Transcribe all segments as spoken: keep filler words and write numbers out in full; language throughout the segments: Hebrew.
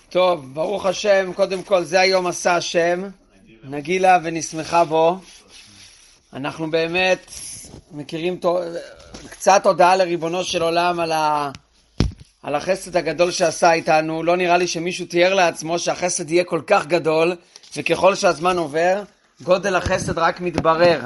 טוב, ברוך השם, קודם כל זה היום עשה השם, נגילה ונשמחה בו. אנחנו באמת מכירים קצת הודעה לריבונו של עולם על, ה... על החסד הגדול שעשה איתנו. לא נראה לי שמישהו תיאר לעצמו שהחסד יהיה כל כך גדול, וככל שהזמן עובר, גודל החסד רק מתברר.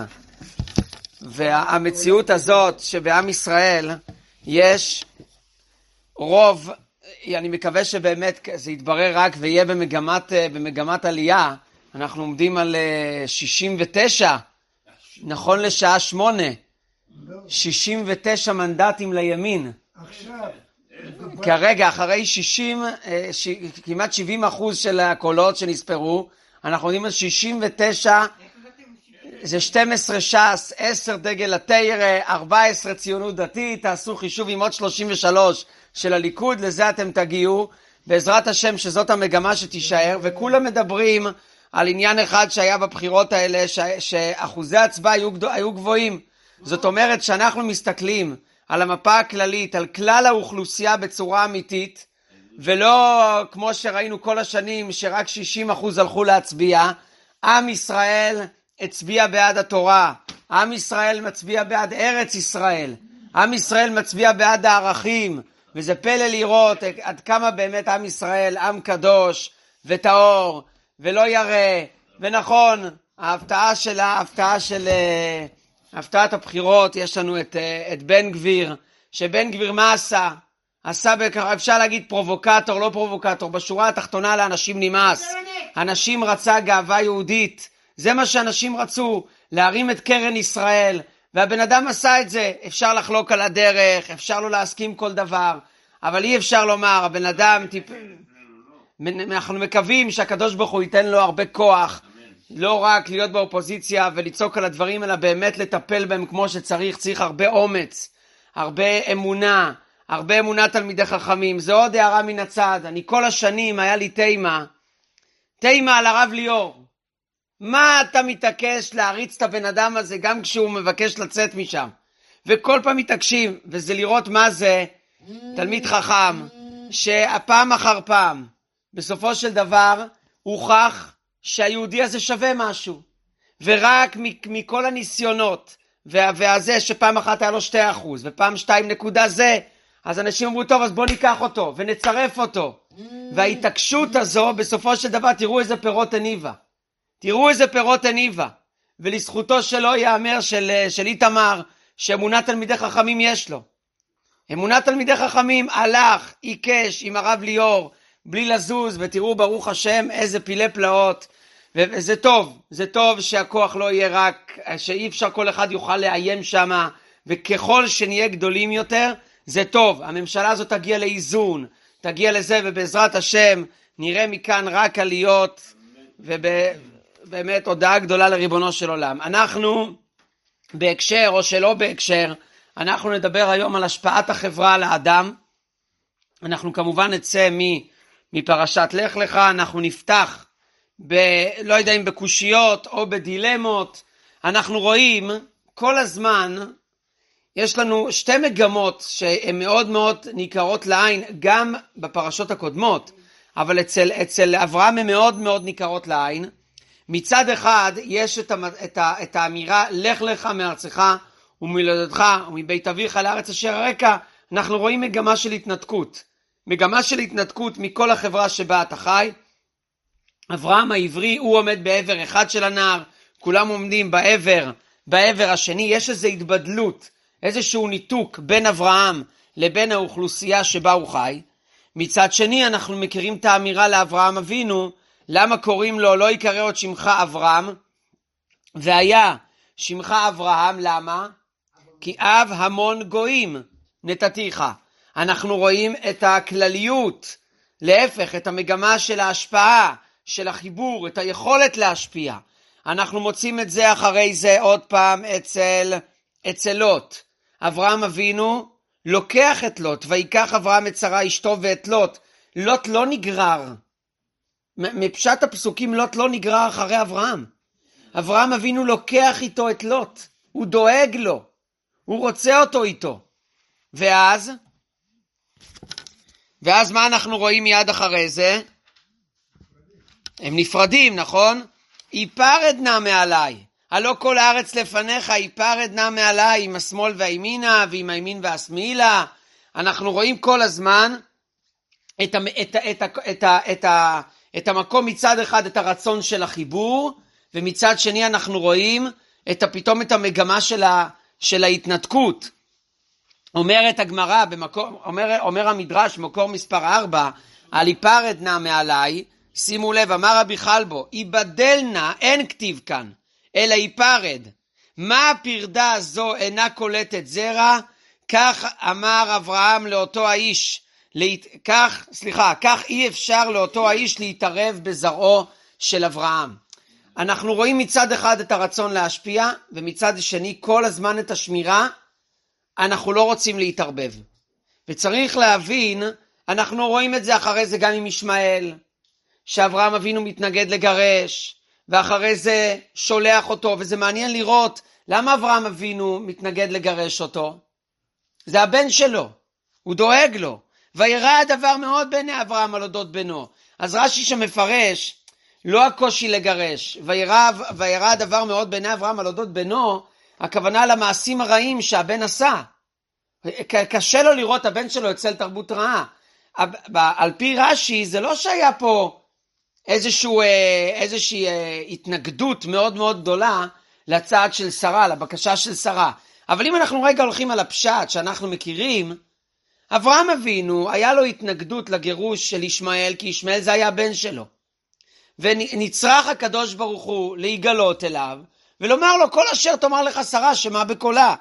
והמציאות הזאת שבעם ישראל יש רוב, אני מקווה שבאמת זה יתברר רק ויהיה במגמת, במגמת עלייה. אנחנו עומדים על שישים ותשע, נכון לשעה שמונה, שישים ותשע מנדטים לימין. עכשיו. כרגע, אחרי שישים, ש... כמעט שבעים אחוז של הקולות שנספרו, אנחנו עומדים על שישים ותשע, זה שתים עשרה ש"ס, עשר דגל התורה, ארבע עשרה ציונות דתית, תעשו חישוב עם עוד שלושים ושלוש של הליכוד, לזה אתם תגיעו, בעזרת השם שזאת המגמה שתישאר, וכולם מדברים על עניין אחד שהיה בבחירות האלה, ש... שאחוזי הצבעה היו, היו גבוהים. זאת אומרת שאנחנו מסתכלים על המפה הכללית, על כלל האוכלוסייה בצורה אמיתית, ולא כמו שראינו כל השנים שרק שישים אחוז הלכו להצביע. עם ישראל הצביע בעד התורה, עם ישראל מצביע בעד ארץ ישראל, עם ישראל מצביע בעד הערכים, וזה פלא לראות עד כמה באמת עם ישראל עם קדוש וטהור ולא ירא. ונכון, ההפתעה של ההפתעה של הפתעת הבחירות, יש לנו את, את בן גביר, שבן גביר מה עשה? עשה בכך, אפשר להגיד פרובוקטור, לא פרובוקטור, בשורה התחתונה לאנשים נמאס. אנשים רצה גאווה יהודית, זה מה שאנשים רצו, להרים את קרן ישראל, והבן אדם עשה את זה. אפשר לחלוק על הדרך, אפשר לא להסכים כל דבר, אבל אי אפשר לומר, הבן אדם, טיפ... אנחנו מקווים שהקדוש ברוך הוא ייתן לו הרבה כוח, לא רק להיות באופוזיציה ולצעוק על הדברים, אלא באמת לטפל בהם כמו שצריך. צריך הרבה אומץ, הרבה אמונה, הרבה אמונה תלמידי חכמים. זה עוד הערה מן הצד. אני כל השנים היה לי תימה, תימה על הרב ליאור. מה אתה מתעקש להריץ את הבן אדם הזה גם כשהוא מבקש לצאת משם? וכל פעם מתעקשים, וזה לראות מה זה תלמיד חכם, שהפעם אחר פעם, בסופו של דבר, הוכח שהיהודי הזה שווה משהו. ורק מכל הניסיונות, והזה שפעם אחת היה לו שתי אחוז, ופעם שתיים נקודה זה, אז אנשים אמרו, טוב, אז בוא ניקח אותו, ונצרף אותו. וההתעקשות הזו, בסופו של דבר, תראו איזה פירות הניבה. תראו איזה פירות הניבה. ולזכותו שלו יאמר של, של איתמר, שאמונת תלמידי חכמים יש לו. אמונת תלמידי חכמים הלך, עיקש עם הרב ליאור, בלי לזוז, ותראו ברוך השם איזה פילי פלאות. וזה טוב, זה טוב שהכוח לא יהיה רק, שאי אפשר כל אחד יוכל לאיים שמה, וככל שנהיה גדולים יותר, זה טוב. הממשלה הזאת תגיע לאיזון, תגיע לזה, ובעזרת השם נראה מכאן רק עליות, ובאמת הודעה גדולה לריבונו של עולם. אנחנו בהקשר או שלא בהקשר, אנחנו נדבר היום על השפעת החברה על האדם. אנחנו כמובן נצא מפרשת לך לך, אנחנו נפתח ב, לא יודע אם בקושיות או בדילמות. אנחנו רואים כל הזמן, יש לנו שתי מגמות שהן מאוד מאוד ניכרות לעין, גם בפרשות הקודמות, אבל אצל, אצל אברהם הן מאוד מאוד ניכרות לעין. מצד אחד יש את, את, את האמירה, לך לך מארצך וממולדתך ומבית אביך לארץ אשר הרקע. אנחנו רואים מגמה של התנתקות, מגמה של התנתקות מכל החברה שבה אתה חי. אברהם העברי הוא עומד בעבר אחד של הנהר, כולם עומדים בעבר, בעבר השני. יש איזו התבדלות, איזשהו ניתוק בין אברהם לבין האוכלוסייה שבה הוא חי. מצד שני אנחנו מכירים את האמירה לאברהם אבינו, למה קוראים לו לא יקרא עוד שמך אברהם, והיה שמך אברהם, למה? כי אב המון גויים נתתיך. אנחנו רואים את הכלליות, להפך, את המגמה של ההשפעה, של החיבור, את היכולת להשפיע. אנחנו מוצאים את זה אחרי זה עוד פעם אצל, אצל לוט. אברהם אבינו לוקח את לוט, ויקח אברהם את שרה אשתו ואת לוט. לוט לא נגרר. מפשט הפסוקים לוט לא נגרר אחרי אברהם. אברהם אבינו לוקח איתו את לוט. הוא דואג לו. הוא רוצה אותו איתו. ואז, ואז מה אנחנו רואים מיד אחרי זה? הם נפרדים, נכון? היפרד נא מעליי. הלא כל הארץ לפניך, היפרד נא מעליי, עם השמאל והימינה, ועם הימין והשמאלה. אנחנו רואים כל הזמן את, את, את, את, את, את, את המקום מצד אחד, את הרצון של החיבור, ומצד שני אנחנו רואים את, פתאום את המגמה של, ה, של ההתנתקות. אומרת הגמרא, במקור, אומר, אומר המדרש, מקור מספר ארבע, על היפרד נא מעליי, שימו לב, אמר רבי חלבו, יבדל נא, אין כתיב כאן, אלא היפרד. מה הפרדה הזו אינה קולטת זרע? כך אמר אברהם לאותו האיש, להת... כך, סליחה, כך אי אפשר לאותו האיש להתערב בזרעו של אברהם. אנחנו רואים מצד אחד את הרצון להשפיע, ומצד שני כל הזמן את השמירה, אנחנו לא רוצים להתערבב. וצריך להבין, אנחנו רואים את זה אחרי זה גם עם ישמעאל, שאברהם אבינו מתנגד לגרש, ואחרי זה שולח אותו, וזה מעניין לראות למה אברהם אבינו מתנגד לגרש אותו. זה הבן שלו, הוא דואג לו, וירא הדבר מאוד בעיני אברהם על אודות בנו. אז רש"י שמפרש, לא הקושי לגרש, וירא, וירא הדבר מאוד בעיני אברהם על אודות בנו, הכוונה למעשים הרעים שהבן עשה. קשה לו לראות הבן שלו אצל תרבות רעה. על פי רש"י זה לא שהיה פה איזשהו, איזושהי התנגדות מאוד מאוד גדולה לצעד של שרה, לבקשה של שרה. אבל אם אנחנו רגע הולכים על הפשט שאנחנו מכירים, אברהם אבינו היה לו התנגדות לגירוש של ישמעאל, כי ישמעאל זה היה הבן שלו. ונצרח הקדוש ברוך הוא להיגלות אליו, ולומר לו כל אשר תאמר לך שרה שמע בקולה.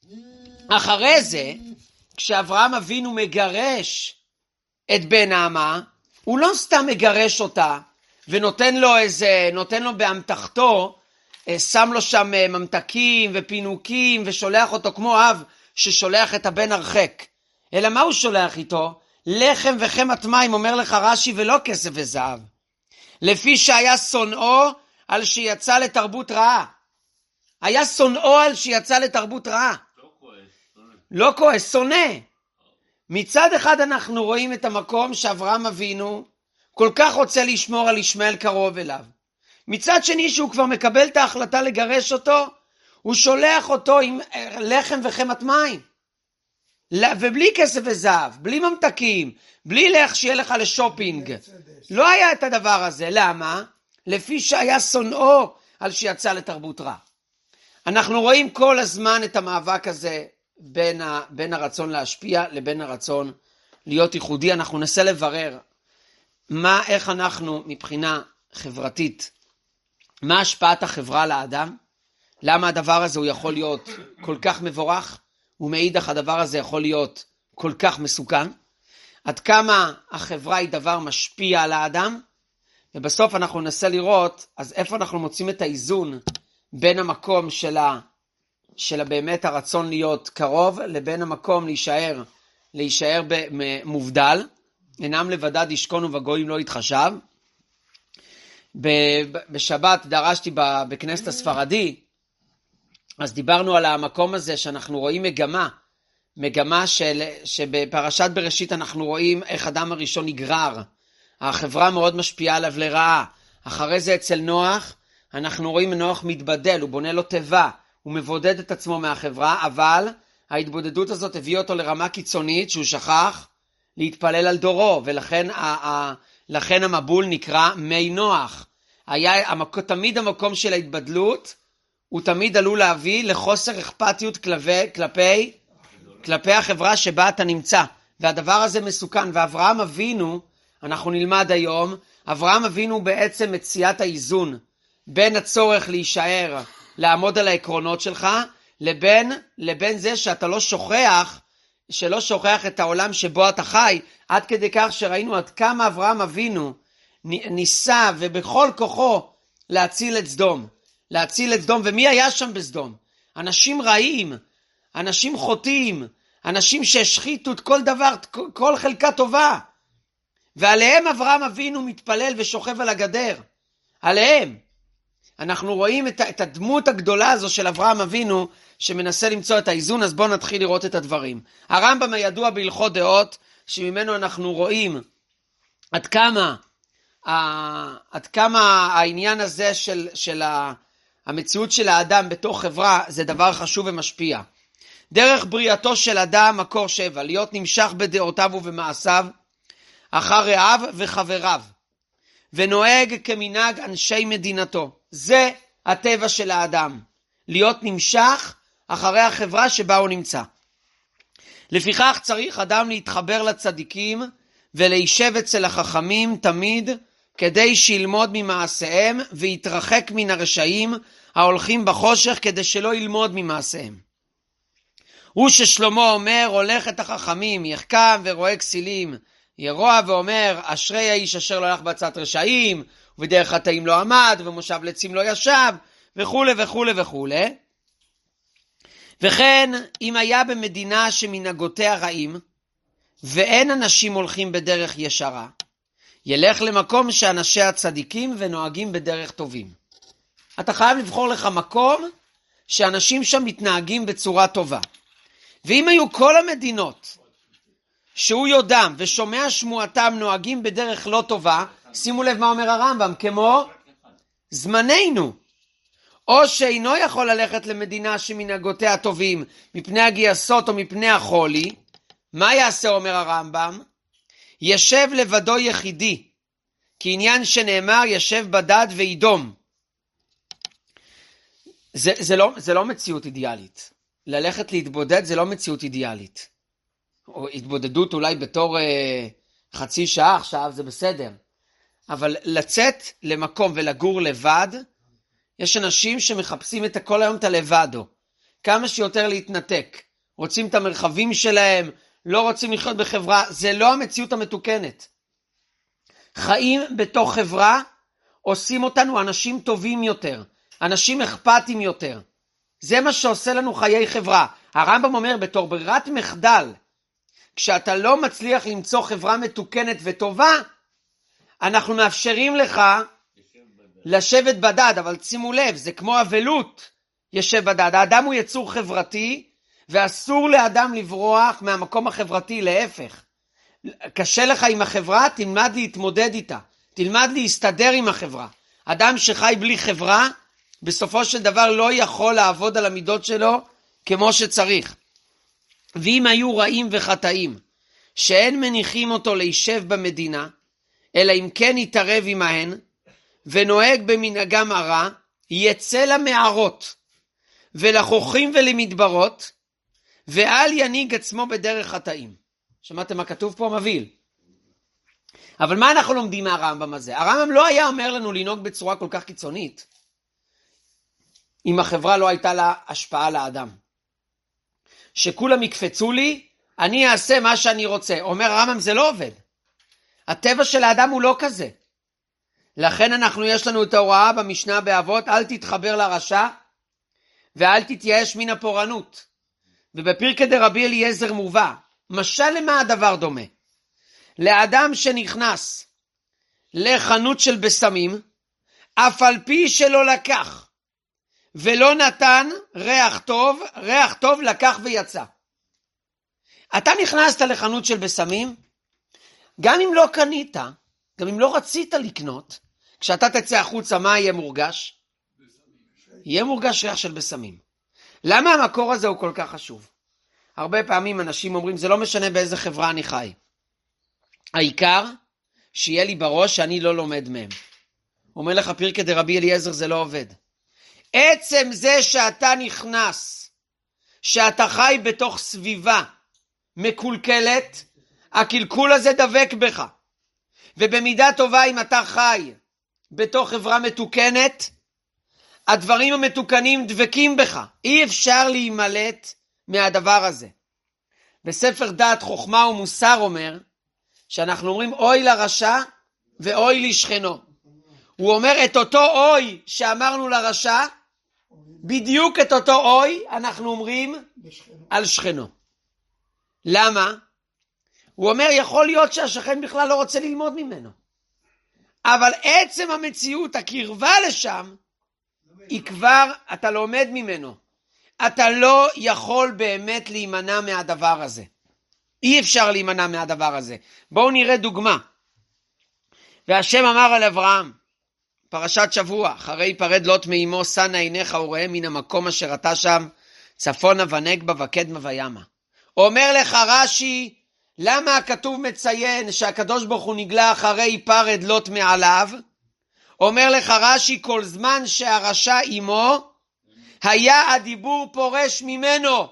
אחרי זה, כשאברהם אבינו מגרש את בן האמה, הוא לא סתם מגרש אותה, ונותן לו איזה, נותן לו באמתחתו, שם לו שם ממתקים ופינוקים, ושולח אותו כמו אב ששולח את הבן הרחק. אלא מה הוא שולח איתו? לחם וחמת מים, אומר לך רש"י, ולא כסף וזהב. לפי שהיה שונאו על שיצא לתרבות רעה. היה שונאו על שיצא לתרבות רעה. לא כועס, שונא. לא כועס, שונא. מצד אחד אנחנו רואים את המקום שאברהם אבינו כל כך רוצה לשמור על ישמעאל קרוב אליו. מצד שני שהוא כבר מקבל את ההחלטה לגרש אותו, הוא שולח אותו עם לחם וחמת מים. ובלי כסף וזהב, בלי ממתקים, בלי לך שיהיה לך לשופינג. לא היה את הדבר הזה. למה? לפי שהיה שונאו על שיצא לתרבות רע. אנחנו רואים כל הזמן את המאבק הזה בין, ה, בין הרצון להשפיע לבין הרצון להיות ייחודי. אנחנו ננסה לברר מה, איך אנחנו מבחינה חברתית, מה השפעת החברה לאדם, למה הדבר הזה הוא יכול להיות כל כך מבורך, ומאידך הדבר הזה יכול להיות כל כך מסוכן, עד כמה החברה היא דבר משפיע על האדם, ובסוף אנחנו ננסה לראות אז איפה אנחנו מוצאים את האיזון בין המקום של, ה, של באמת הרצון להיות קרוב, לבין המקום להישאר, להישאר מובדל, אינם לבדד ישכון ובגויים לא יתחשב. בשבת דרשתי בכנסת הספרדי, אז דיברנו על המקום הזה שאנחנו רואים מגמה, מגמה של, שבפרשת בראשית אנחנו רואים איך אדם הראשון נגרר, החברה מאוד משפיעה עליו לרעה. אחרי זה אצל נוח, אנחנו רואים נוח מתבדל, הוא בונה לו טבע, הוא מבודד את עצמו מהחברה, אבל ההתבודדות הזאת הביאה אותו לרמה קיצונית שהוא שכח להתפלל על דורו, ולכן ה, ה, לכן המבול נקרא מי נוח. היה המק, תמיד המקום של ההתבדלות, הוא תמיד עלול להביא לחוסר אכפתיות כלפי, כלפי, כלפי החברה שבה אתה נמצא. והדבר הזה מסוכן. ואברהם אבינו, אנחנו נלמד היום, אברהם אבינו בעצם מציאת האיזון בין הצורך להישאר, לעמוד על העקרונות שלך, לבין, לבין זה שאתה לא שוכח, שלא שוכח את העולם שבו אתה חי, עד כדי כך שראינו עד כמה אברהם אבינו ניסה ובכל כוחו להציל את סדום. להציל את סדום, ומי היה שם בסדום? אנשים רעים, אנשים חוטאים, אנשים שהשחיתו את כל דבר, כל חלקה טובה. ועליהם אברהם אבינו מתפלל ושוכב על הגדר. עליהם. אנחנו רואים את, את הדמות הגדולה הזו של אברהם אבינו, שמנסה למצוא את האיזון. אז בואו נתחיל לראות את הדברים. הרמב"ם הידוע בהלכות דעות, שממנו אנחנו רואים עד כמה עד כמה העניין הזה של, של המציאות של האדם בתוך חברה זה דבר חשוב ומשפיע. דרך בריאתו של אדם מקור שבע, להיות נמשך בדעותיו ובמעשיו, אחר רעיו וחבריו, ונוהג כמנהג אנשי מדינתו. זה הטבע של האדם, להיות נמשך אחרי החברה שבה הוא נמצא. לפיכך צריך אדם להתחבר לצדיקים ולהישב אצל החכמים תמיד, כדי שילמוד ממעשיהם ויתרחק מן הרשעים ההולכים בחושך, כדי שלא ילמוד ממעשיהם. הוא ששלמה אומר, הולך את החכמים, יחכם ורואה כסילים, ירוע ואומר, אשרי האיש אשר לא הלך בעצת רשעים, ובדרך חטאים לא עמד, ומושב לצים לא ישב, וכו' וכו' וכו'. וכן, אם היה במדינה שמנהגותיה רעים, ואין אנשים הולכים בדרך ישרה, ילך למקום שאנשיה צדיקים ונוהגים בדרך טובים. אתה חייב לבחור לך מקום שאנשים שם מתנהגים בצורה טובה. ואם היו כל המדינות שהוא יודם ושומע שמועתם נוהגים בדרך לא טובה, שימו לב מה אומר הרמב"ם, כמו זמננו, או שאינו יכול ללכת למדינה שמנהגותיה טובים מפני הגייסות או מפני החולי, מה יעשה אומר הרמב"ם? ישב לבדו יחידי, כי עניין שנאמר ישב בדד וידום. זה, זה, לא, זה לא מציאות אידיאלית. ללכת להתבודד זה לא מציאות אידיאלית. או התבודדות אולי בתור אה, חצי שעה עכשיו זה בסדר. אבל לצאת למקום ולגור לבד, יש אנשים שמחפשים את כל היום את הלבדו. כמה שיותר להתנתק. רוצים את המרחבים שלהם, לא רוצים לחיות בחברה. זה לא המציאות המתוקנת. חיים בתוך חברה עושים אותנו אנשים טובים יותר. אנשים אכפתיים יותר. זה מה שעושה לנו חיי חברה. הרמב"ם אומר בתור ברירת מחדל, כשאתה לא מצליח למצוא חברה מתוקנת וטובה, אנחנו מאפשרים לך לשבת בדד, אבל שימו לב, זה כמו אבלות ישב בדד. האדם הוא יצור חברתי, ואסור לאדם לברוח מהמקום החברתי, להפך. קשה לך עם החברה, תלמד להתמודד איתה, תלמד להסתדר עם החברה. אדם שחי בלי חברה, בסופו של דבר לא יכול לעבוד על המידות שלו כמו שצריך. ואם היו רעים וחטאים, שאין מניחים אותו להישב במדינה, אלא אם כן יתערב עמהן, ונוהג במנהגם הרע, יצא למערות, ולחוכים ולמדברות, ואל ינהיג עצמו בדרך חטאים. שמעתם מה כתוב פה? מבהיל. אבל מה אנחנו לומדים מהרמב"ם הזה? הרמב"ם לא היה אומר לנו לנהוג בצורה כל כך קיצונית, אם החברה לא הייתה לה השפעה לאדם. שכולם יקפצו לי, אני אעשה מה שאני רוצה. אומר הרמב"ם, זה לא עובד. הטבע של האדם הוא לא כזה. לכן אנחנו, יש לנו את ההוראה במשנה באבות, אל תתחבר לרשע, ואל תתייאש מן הפורענות. ובפרקי דרבי אליעזר מובא, משל למה הדבר דומה? לאדם שנכנס לחנות של בסמים, אף על פי שלא לקח, ולא נתן ריח טוב, ריח טוב לקח ויצא. אתה נכנסת לחנות של בסמים, גם אם לא קנית, גם אם לא רצית לקנות, כשאתה תצא החוצה, מה יהיה מורגש? יהיה מורגש ריח של בסמים. למה המקור הזה הוא כל כך חשוב? הרבה פעמים אנשים אומרים, זה לא משנה באיזה חברה אני חי. העיקר שיהיה לי בראש שאני לא לומד מהם. אומר לך פרקי דרבי אליעזר, זה לא עובד. עצם זה שאתה נכנס, שאתה חי בתוך סביבה מקולקלת, הקלקול הזה דבק בך. ובמידה טובה אם אתה חי בתוך חברה מתוקנת, הדברים המתוקנים דבקים בך. אי אפשר להימלט מהדבר הזה. בספר דעת חוכמה ומוסר אומר, שאנחנו אומרים אוי לרשע ואוי לשכנו. הוא אומר את אותו אוי שאמרנו לרשע, בדיוק את אותו אוי אנחנו אומרים על שכנו. למה? הוא אומר יכול להיות שהשכן בכלל לא רוצה ללמוד ממנו. אבל עצם המציאות, הקרבה לשם, היא כבר, אתה לומד ממנו. אתה לא יכול באמת להימנע מהדבר הזה. אי אפשר להימנע מהדבר הזה. בואו נראה דוגמה. והשם אמר על אברהם, פרשת שבוע, אחרי פרד לוט מאמו, שנה עיניך וראה מן המקום אשר אתה שם, צפונה ונגבה וקדמה וימה. אומר לך רש"י, למה הכתוב מציין שהקדוש ברוך הוא נגלה אחרי פרד לוט מעליו? אומר לך רש"י, כל זמן שהרשע עמו, היה הדיבור פורש ממנו.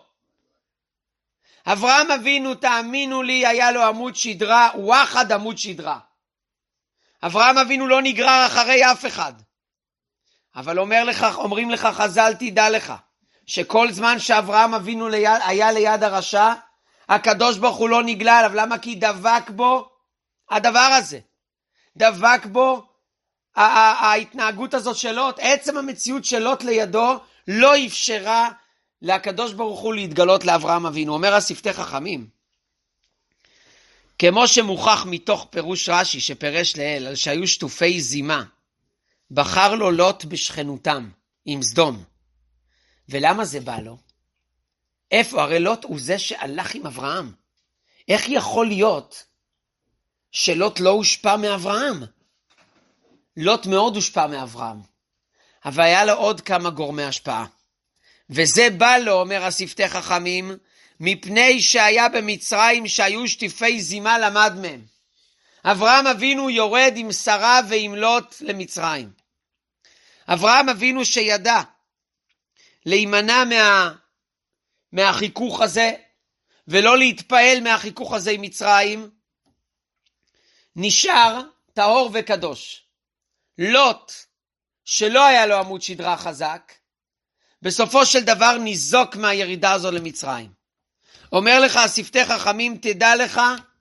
אברהם אבינו, תאמינו לי, היה לו עמוד שדרה, וואחד עמוד שדרה. אברהם אבינו לא נגרר אחרי אף אחד. אבל אומר לך, אומרים לך חז"ל, תדע לך, שכל זמן שאברהם אבינו ליד, היה ליד הרשע, הקדוש ברוך הוא לא נגלה עליו. למה? כי דבק בו הדבר הזה. דבק בו ההתנהגות הזאת של לוט. עצם המציאות של לוט לידו לא אפשרה לקדוש ברוך הוא להתגלות לאברהם אבינו. אומר השפתי חכמים, כמו שמוכח מתוך פירוש רש"י שפרש לאל, על שהיו שטופי זימה, בחר לו לוט בשכנותם עם סדום. ולמה זה בא לו? איפה? הרי לוט הוא זה שהלך עם אברהם. איך יכול להיות שלוט לא הושפע מאברהם? לוט מאוד הושפע מאברהם, אבל היה לו עוד כמה גורמי השפעה. וזה בא לו, אומר השפתי חכמים, מפני שהיה במצרים שהיו שטיפי זימה למד מהם. אברהם אבינו יורד עם שרה ועם לוט למצרים. אברהם אבינו שידע להימנע מה, מהחיכוך הזה, ולא להתפעל מהחיכוך הזה עם מצרים, נשאר טהור וקדוש. לוט, שלא היה לו עמוד שדרה חזק, בסופו של דבר ניזוק מהירידה הזו למצרים. אומר לך השפתי חכמים, תדע לך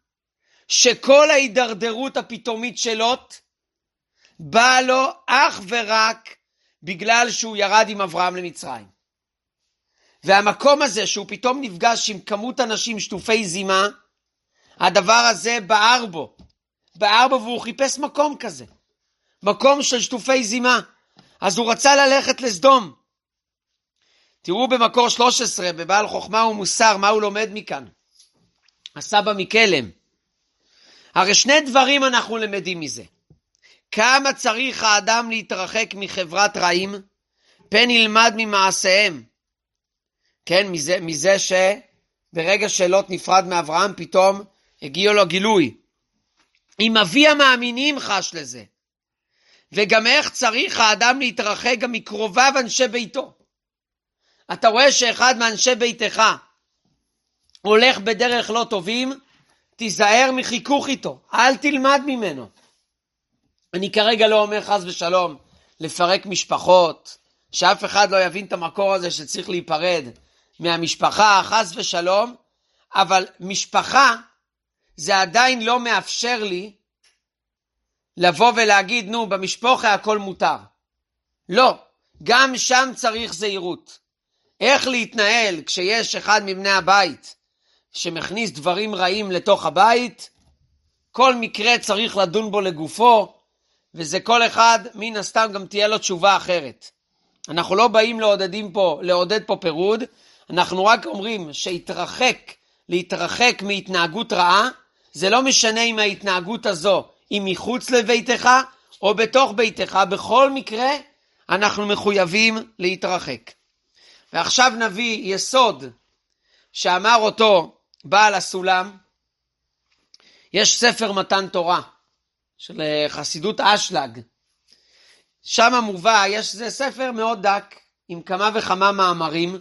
שכל ההידרדרות הפתאומית של לוט באה לו אך ורק בגלל שהוא ירד עם אברהם למצרים. והמקום הזה שהוא פתאום נפגש עם כמות אנשים שטופי זימה, הדבר הזה בער בו. בער בו והוא חיפש מקום כזה. מקום של שטופי זימה. אז הוא רצה ללכת לסדום. תראו במקור שלוש עשרה, בבעל חוכמה ומוסר, מה הוא לומד מכאן? הסבא מקלם. הרי שני דברים אנחנו למדים מזה. כמה צריך האדם להתרחק מחברת רעים, פן ילמד ממעשיהם. כן, מזה, מזה שברגע שלוט נפרד מאברהם, פתאום הגיע לו גילוי. אם אבי המאמינים חש לזה. וגם איך צריך האדם להתרחק גם מקרוביו אנשי ביתו. אתה רואה שאחד מאנשי ביתך הולך בדרך לא טובים, תיזהר מחיכוך איתו, אל תלמד ממנו. אני כרגע לא אומר חס ושלום לפרק משפחות, שאף אחד לא יבין את המקור הזה שצריך להיפרד מהמשפחה, חס ושלום, אבל משפחה זה עדיין לא מאפשר לי לבוא ולהגיד, נו, במשפחה הכל מותר. לא, גם שם צריך זהירות. איך להתנהל כשיש אחד מבני הבית שמכניס דברים רעים לתוך הבית? כל מקרה צריך לדון בו לגופו, וזה כל אחד מן הסתם גם תהיה לו תשובה אחרת. אנחנו לא באים לעודדים פה, לעודד פה פירוד, אנחנו רק אומרים שהתרחק, להתרחק מהתנהגות רעה, זה לא משנה אם ההתנהגות הזו היא מחוץ לביתך או בתוך ביתך, בכל מקרה אנחנו מחויבים להתרחק. ועכשיו נביא יסוד שאמר אותו בעל הסולם. יש ספר מתן תורה של חסידות אשלג. שם מובא, יש זה ספר מאוד דק עם כמה וכמה מאמרים,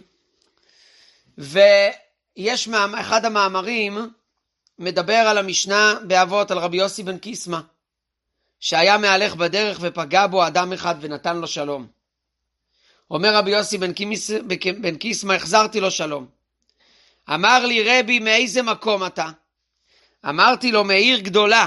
ויש אחד המאמרים מדבר על המשנה באבות על רבי יוסי בן קיסמא, שהיה מהלך בדרך ופגע בו אדם אחד ונתן לו שלום. אומר רבי יוסי בן, קיס, בן קיסמא, החזרתי לו שלום. אמר לי, רבי, מאיזה מקום אתה? אמרתי לו, מעיר גדולה.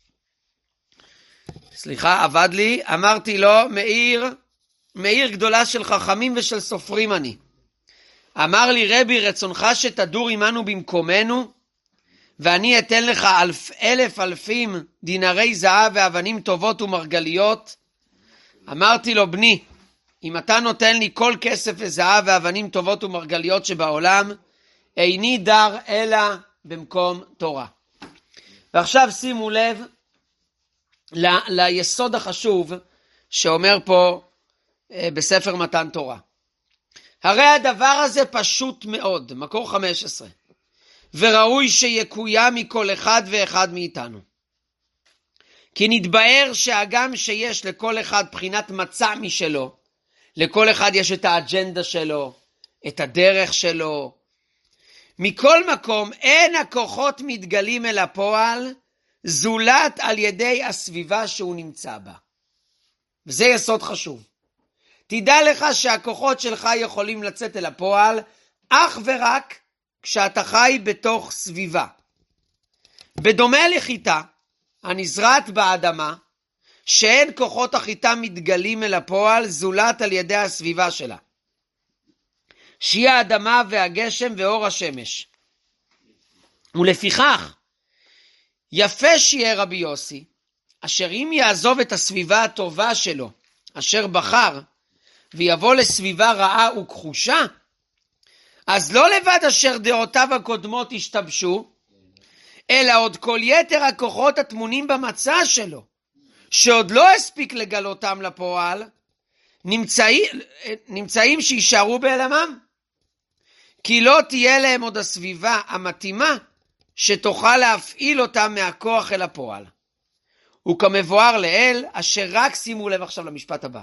סליחה, עבד לי. אמרתי לו, מעיר, מעיר גדולה של חכמים ושל סופרים אני. אמר לי, רבי, רצונך שתדור עמנו במקומנו, ואני אתן לך אלף, אלף אלפים דינרי זהב ואבנים טובות ומרגליות. אמרתי לו, בני, אם אתה נותן לי כל כסף וזהב ואבנים טובות ומרגליות שבעולם, איני דר אלא במקום תורה. ועכשיו שימו לב ל- ליסוד החשוב שאומר פה בספר מתן תורה. הרי הדבר הזה פשוט מאוד, מקור חמש עשרה, וראוי שיקוים מכל אחד ואחד מאיתנו. כי נתבאר שהגם שיש לכל אחד בחינת מצע משלו, לכל אחד יש את האג'נדה שלו, את הדרך שלו. מכל מקום אין הכוחות מתגלים אל הפועל, זולת על ידי הסביבה שהוא נמצא בה. וזה יסוד חשוב. תדע לך שהכוחות שלך יכולים לצאת אל הפועל, אך ורק כשאתה חי בתוך סביבה. בדומה לחיטה, הנזרעת באדמה, שאין כוחות החיטה מתגלים אל הפועל, זולת על ידי הסביבה שלה. שהיא האדמה והגשם ואור השמש. ולפיכך, יפה שיהיה רבי יוסי, אשר אם יעזוב את הסביבה הטובה שלו, אשר בחר, ויבוא לסביבה רעה וכחושה, אז לא לבד אשר דעותיו הקודמות השתבשו, אלא עוד כל יתר הכוחות התמונים במצע שלו, שעוד לא הספיק לגלותם לפועל, נמצאים, נמצאים שישארו בעלמם. כי לא תהיה להם עוד הסביבה המתאימה, שתוכל להפעיל אותם מהכוח אל הפועל. וכמבואר לאל, אשר רק, שימו לב עכשיו למשפט הבא,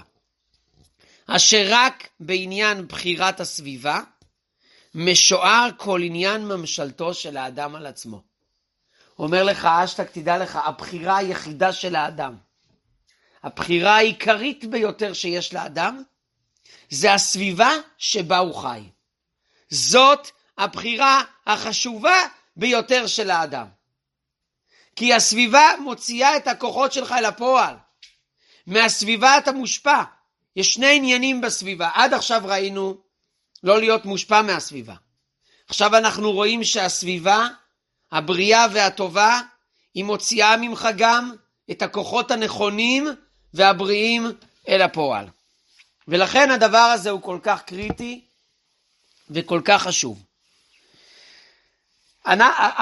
אשר רק בעניין בחירת הסביבה, משוער כל עניין ממשלתו של האדם על עצמו. אומר לך, אשתק, תדע לך, הבחירה היחידה של האדם, הבחירה העיקרית ביותר שיש לאדם, זה הסביבה שבה הוא חי. זאת הבחירה החשובה ביותר של האדם. כי הסביבה מוציאה את הכוחות שלך אל הפועל. מהסביבה אתה מושפע. יש שני עניינים בסביבה. עד עכשיו ראינו לא להיות מושפע מהסביבה. עכשיו אנחנו רואים שהסביבה, הבריאה והטובה, היא מוציאה ממך גם את הכוחות הנכונים והבריאים אל הפועל. ולכן הדבר הזה הוא כל כך קריטי וכל כך חשוב. אני,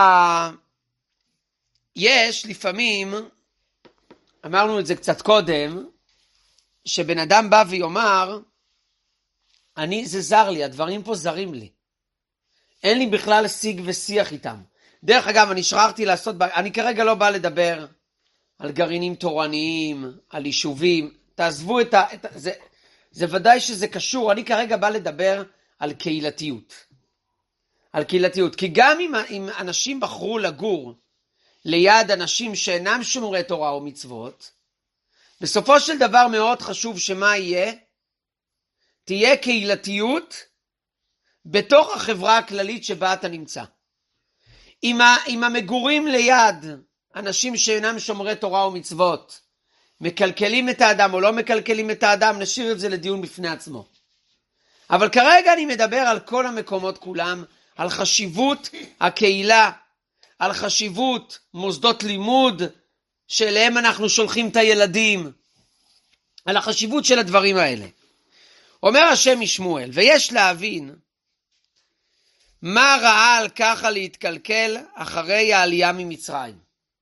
יש לפעמים, אמרנו את זה קצת קודם, שבן אדם בא ויאמר, אני, זה זר לי, הדברים פה זרים לי. אין לי בכלל שיג ושיח איתם. דרך אגב, אני שכחתי לעשות, אני כרגע לא בא לדבר על גרעינים תורניים, על יישובים, תעזבו את ה... את, זה, זה ודאי שזה קשור, אני כרגע בא לדבר על קהילתיות. על קהילתיות, כי גם אם, אם אנשים בחרו לגור ליד אנשים שאינם שומרי תורה או מצוות, בסופו של דבר מאוד חשוב שמה יהיה? תהיה קהילתיות בתוך החברה הכללית שבה אתה נמצא. אם, ה, אם המגורים ליד אנשים שאינם שומרי תורה או מצוות, מקלקלים את האדם או לא מקלקלים את האדם, נשאיר את זה לדיון בפני עצמו. אבל כרגע אני מדבר על כל המקומות כולם, על חשיבות הקהילה, על חשיבות מוסדות לימוד שאליהם אנחנו שולחים את הילדים, על החשיבות של הדברים האלה. אומר השם משמואל, ויש להבין מה ראה על ככה להתקלקל אחרי העלייה ממצרים.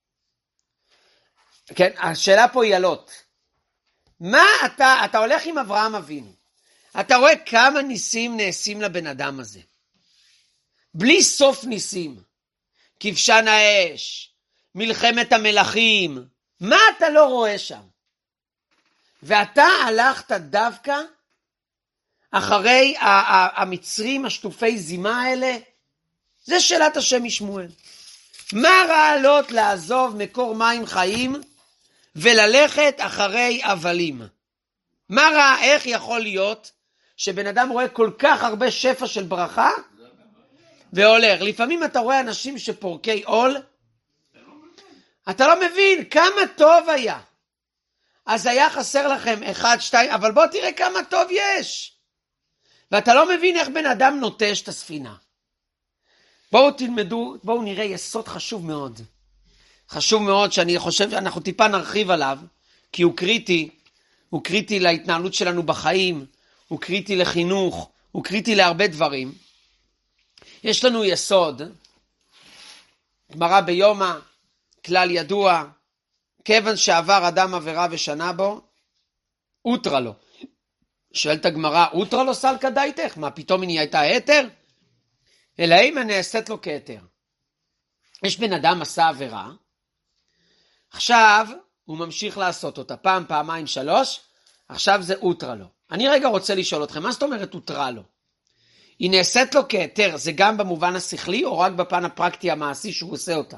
כן, השאלה פה היא עלות. מה אתה, אתה הולך עם אברהם אבינו, אתה רואה כמה ניסים נעשים לבן אדם הזה. בלי סוף ניסים. כבשן האש, מלחמת המלכים, מה אתה לא רואה שם? ואתה הלכת דווקא אחרי המצרים השטופי זימה האלה? זה שאלת השם משמואל. מה רע lot לעזוב מקור מים חיים וללכת אחרי אבלים? מה רע, איך יכול להיות שבן אדם רואה כל כך הרבה שפע של ברכה והולך? לפעמים אתה רואה אנשים שפורקי עול, אתה לא מבין כמה טוב היה. אז היה חסר לכם אחד, שתיים, אבל בוא תראה כמה טוב יש. ואתה לא מבין איך בן אדם נוטש את הספינה. בואו תלמדו, בואו נראה יסוד חשוב מאוד. חשוב מאוד שאני חושב שאנחנו טיפה נרחיב עליו, כי הוא קריטי, הוא קריטי להתנהלות שלנו בחיים, הוא קריטי לחינוך, הוא קריטי להרבה דברים. יש לנו יסוד, גמרא ביומא, כלל ידוע, כיוון שעבר אדם עבירה ושנה בו, אוטרה לו. שואלת הגמרא, אוטרה לו סלקא דייתך? מה פתאום היא נהייתה היתר? אלא אם נעשית לו כהיתר. יש בן אדם עשה עבירה, עכשיו הוא ממשיך לעשות אותה, פעם, פעמיים, שלוש, עכשיו זה אוטרה לו. אני רגע רוצה לשאול אתכם, מה זאת אומרת אוטרה לו? היא נעשית לו כהיתר, זה גם במובן השכלי או רק בפן הפרקטי המעשי שהוא עושה אותה?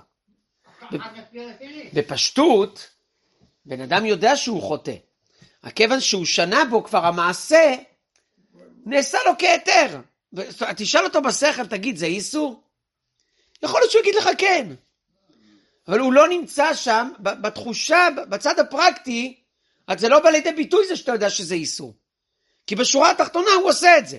בפשטות, בן אדם יודע שהוא חוטא. הכיוון שהוא שנה בו כבר המעשה, נעשה לו כהיתר. תשאל אותו בשכל, תגיד, זה איסור? יכול להיות שהוא יגיד לך כן. אבל הוא לא נמצא שם, בתחושה, בצד הפרקטי, אז זה לא בא לידי ביטוי זה שאתה יודע שזה איסור. כי בשורה התחתונה הוא עושה את זה.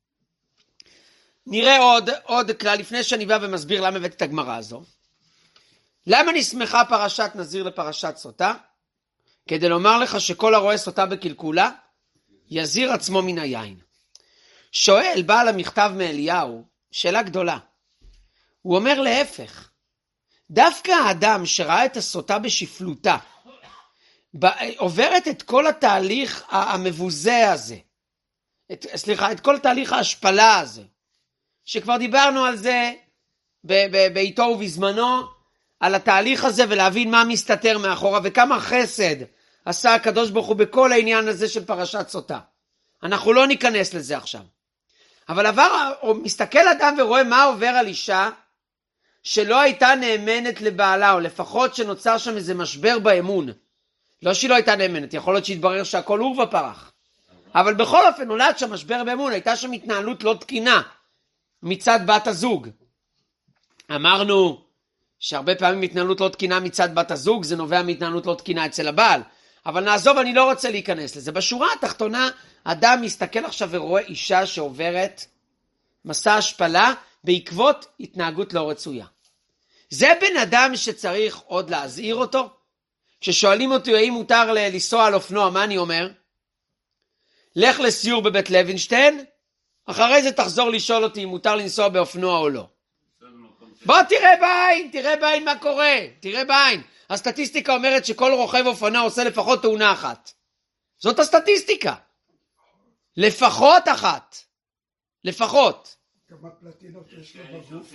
נראה עוד, עוד כלל, לפני שאני בא ומסביר למה הבאתי את הגמרא הזו. למה נסמכה פרשת נזיר לפרשת סוטה? כדי לומר לך שכל הרואה סוטה בקלקולה, יזיר עצמו מן היין. שואל בעל המכתב מאליהו, שאלה גדולה. הוא אומר להפך, דווקא האדם שראה את הסוטה בשפלותה, עוברת את כל התהליך המבוזה הזה, את, סליחה, את כל תהליך ההשפלה הזה, שכבר דיברנו על זה בעיתו ובזמנו, על התהליך הזה ולהבין מה מסתתר מאחורה וכמה חסד עשה הקדוש ברוך הוא בכל העניין הזה של פרשת סוטה. אנחנו לא ניכנס לזה עכשיו. אבל עבר, או מסתכל אדם ורואה מה עובר על אישה שלא הייתה נאמנת לבעלה, או לפחות שנוצר שם איזה משבר באמון. לא שהיא לא הייתה נאמנת, יכול להיות שהתברר שהכל עור ופרח. אבל בכל אופן נולד שם משבר באמון, הייתה שם התנהלות לא תקינה מצד בת הזוג. אמרנו שהרבה פעמים התנהלות לא תקינה מצד בת הזוג, זה נובע מהתנהלות לא תקינה אצל הבעל. אבל נעזוב, אני לא רוצה להיכנס לזה. בשורה התחתונה, אדם מסתכל עכשיו ורואה אישה שעוברת מסע השפלה בעקבות התנהגות לא רצויה. זה בן אדם שצריך עוד להזהיר אותו? כששואלים אותי האם מותר לנסוע על אופנוע, מה אני אומר? לך לסיור בבית לוינשטיין, אחרי זה תחזור לשאול אותי אם מותר לנסוע באופנוע או לא. בוא תראה בעין, תראה בעין מה קורה, תראה בעין. הסטטיסטיקה אומרת שכל רוכב אופנוע עושה לפחות תאונה אחת. זאת הסטטיסטיקה. לפחות אחת. לפחות. כמה פלטינות יש לו בגוף?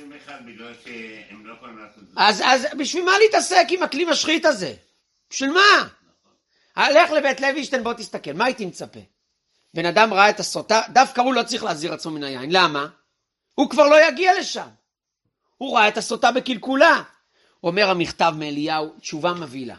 אז, אז בשביל מה להתעסק עם הכלי משחית הזה? בשביל מה? הלך לבית לוינשטיין, בוא תסתכל, מה הייתי מצפה? בן אדם ראה את הסוטה, דווקא הוא לא צריך להזהיר עצמו מן היין. למה? הוא כבר לא יגיע לשם. הוא ראה את הסוטה בקלקולה. אומר המכתב מאליהו, תשובה מבהילה.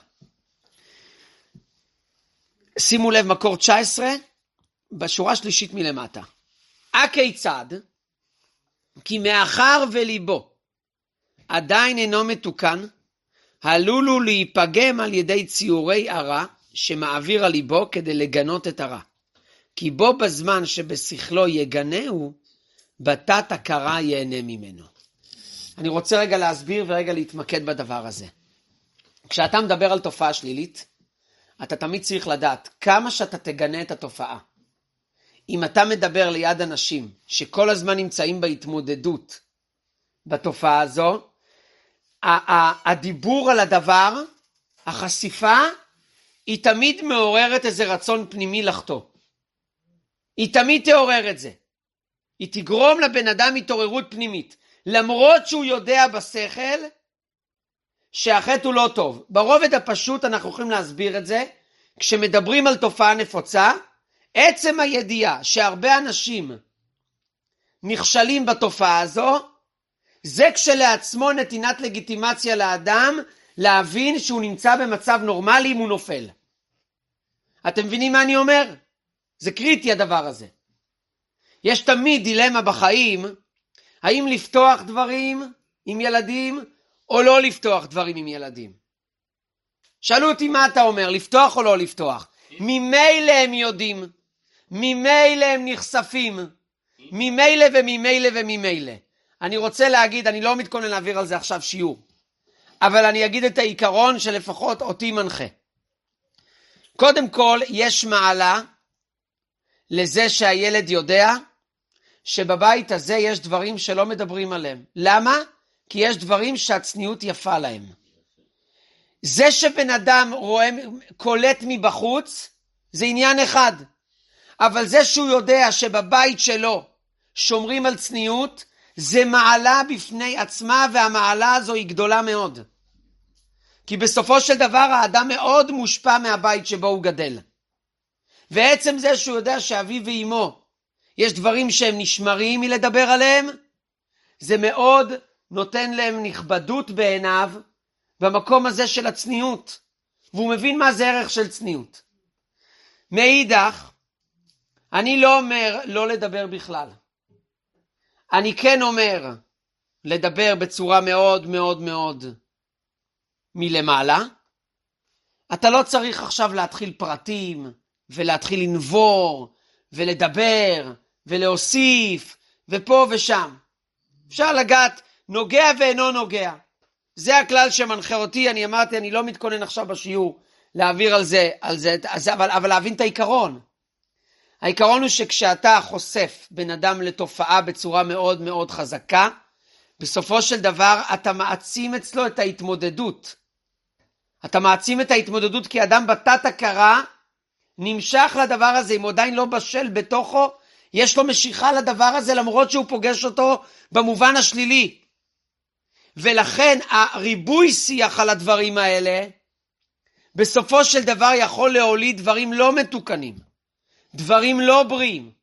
שימו לב, מקור תשע עשרה, בשורה שלישית מלמטה. הכיצד? כי מאחר וליבו עדיין אינו מתוקן, עלול הוא להיפגם על ידי ציורי הרע שמעביר על ליבו כדי לגנות את הרע. כי בו בזמן שבשכלו יגנהו, בתת הכרה ייהנה ממנו. אני רוצה רגע להסביר ורגע להתמקד בדבר הזה. כשאתה מדבר על תופעה שלילית, אתה תמיד צריך לדעת כמה שאתה תגנה את התופעה. אם אתה מדבר ליד אנשים שכל הזמן נמצאים בהתמודדות בתופעה הזו, הדיבור על הדבר, החשיפה, היא תמיד מעוררת איזה רצון פנימי לחטוא. היא תמיד תעורר את זה. היא תגרום לבן אדם התעוררות פנימית. למרות שהוא יודע בשכל שהחטא הוא לא טוב. ברובד הפשוט אנחנו יכולים להסביר את זה, כשמדברים על תופעה נפוצה, עצם הידיעה שהרבה אנשים נכשלים בתופעה הזו, זה כשלעצמו נתינת לגיטימציה לאדם להבין שהוא נמצא במצב נורמלי אם הוא נופל. אתם מבינים מה אני אומר? זה קריטי הדבר הזה. יש תמיד דילמה בחיים, האם לפתוח דברים עם ילדים או לא לפתוח דברים עם ילדים. שאלו אותי מה אתה אומר, לפתוח או לא לפתוח? ממילא הם יודעים, ממילא הם נחשפים, ממילא וממילא וממילא. אני רוצה להגיד, אני לא מתכונן להעביר על זה עכשיו שיעור, אבל אני אגיד את העיקרון שלפחות אותי מנחה. קודם כל, יש מעלה לזה שהילד יודע שבבית הזה יש דברים שלא מדברים עליהם. למה? כי יש דברים שהצניעות יפה להם. זה שבן אדם רואה, קולט מבחוץ, זה עניין אחד. אבל זה שהוא יודע שבבית שלו שומרים על צניעות, זה מעלה בפני עצמה, והמעלה הזו היא גדולה מאוד. כי בסופו של דבר האדם מאוד מושפע מהבית שבו הוא גדל. ועצם זה שהוא יודע שאביו ואימו, יש דברים שהם נשמרים מלדבר עליהם, זה מאוד נותן להם נכבדות בעיניו, במקום הזה של הצניעות. והוא מבין מה זה ערך של צניעות. מאידך, אני לא אומר לא לדבר בכלל. אני כן אומר לדבר בצורה מאוד מאוד מאוד מלמעלה. אתה לא צריך עכשיו להתחיל פרטים ולהתחיל לנבור ולדבר ולהוסיף ופה ושם. אפשר לגעת נוגע ואינו נוגע. זה הכלל שמנחה אותי. אני אמרתי, אני לא מתכונן עכשיו בשיעור להעביר על זה, על זה, אבל, אבל להבין את העיקרון. העיקרון הוא שכשאתה חושף בן אדם לתופעה בצורה מאוד מאוד חזקה, בסופו של דבר אתה מעצים אצלו את ההתמודדות. אתה מעצים את ההתמודדות כי אדם בתת הכרה נמשך לדבר הזה, אם הוא עדיין לא בשל בתוכו, יש לו משיכה לדבר הזה למרות שהוא פוגש אותו במובן השלילי. ולכן הריבוי שיח על הדברים האלה, בסופו של דבר יכול להוליד דברים לא מתוקנים, דברים לא בריאים.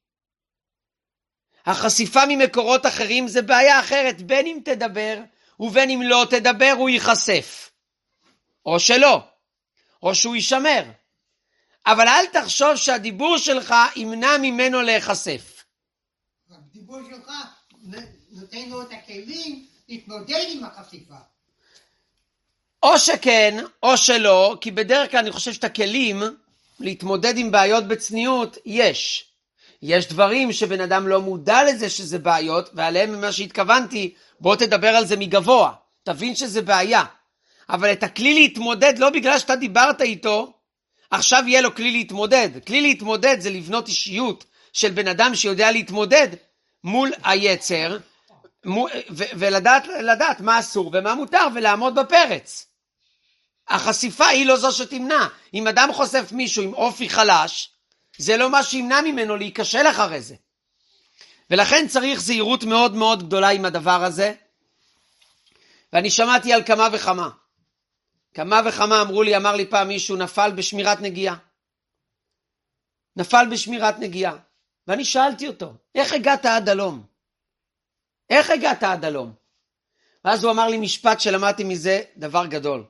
החשיפה ממקורות אחרים זה בעיה אחרת, בין אם תדבר ובין אם לא תדבר הוא ייחשף. או שלא, או שהוא יישמר. אבל אל תחשוב שהדיבור שלך ימנע ממנו להיחשף. הדיבור שלך נותן לו את הכלים להתמודד עם החשיפה. או שכן, או שלא, כי בדרך כלל אני חושב שאת הכלים להתמודד עם בעיות בצניעות יש. יש דברים שבן אדם לא מודע לזה שזה בעיות, ועליהם ממה שהתכוונתי, בוא תדבר על זה מגבוה, תבין שזה בעיה. אבל את הכלי להתמודד לא בגלל שאתה דיברת איתו, עכשיו יהיה לו כלי להתמודד. כלי להתמודד זה לבנות אישיות של בן אדם שיודע להתמודד מול היצר, מול, ו- ולדעת לדעת מה אסור ומה מותר ולעמוד בפרץ. החשיפה היא לא זו שתמנע. אם אדם חושף מישהו עם אופי חלש, זה לא מה שימנע ממנו להיכשל אחרי זה. ולכן צריך זהירות מאוד מאוד גדולה עם הדבר הזה. ואני שמעתי על כמה וכמה. כמה וכמה אמרו לי, אמר לי פעם מישהו, נפל בשמירת נגיעה. נפל בשמירת נגיעה. ואני שאלתי אותו, איך הגעת עד הלום? איך הגעת עד הלום? ואז הוא אמר לי משפט שלמדתי מזה דבר גדול.